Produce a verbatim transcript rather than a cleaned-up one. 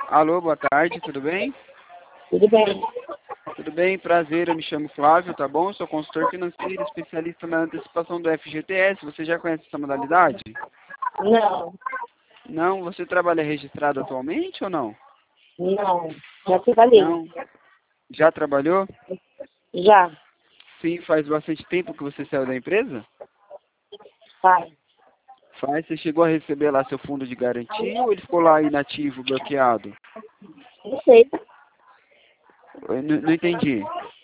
Alô, boa tarde, tudo bem? Tudo bem? Tudo bem, prazer, eu me chamo Flávio, tá bom? Sou consultor financeiro, especialista na antecipação do F G T S. Você já conhece essa modalidade? Não, Não? Você trabalha registrado atualmente ou não? não. Já trabalhei. Não? Já trabalhou? Já, Sim, faz bastante tempo que você saiu da empresa? faz. Faz. Você chegou a receber lá seu fundo de garantia ou ele ficou lá inativo, bloqueado? Não sei. Eu não, não entendi.